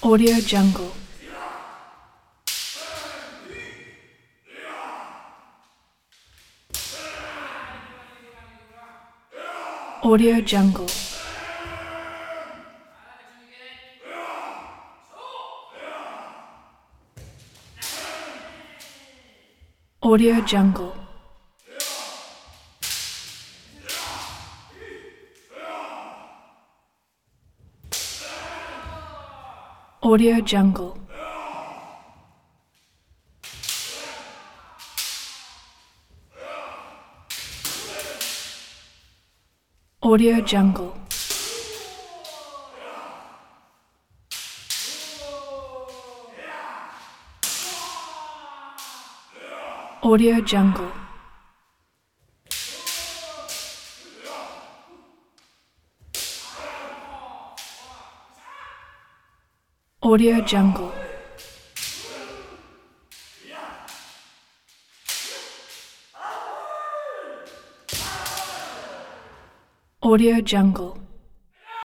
Audio Jungle. Audio Jungle. Audio Jungle. Audio Jungle. Audio Jungle. Audio Jungle. Audio Jungle. Audio Jungle.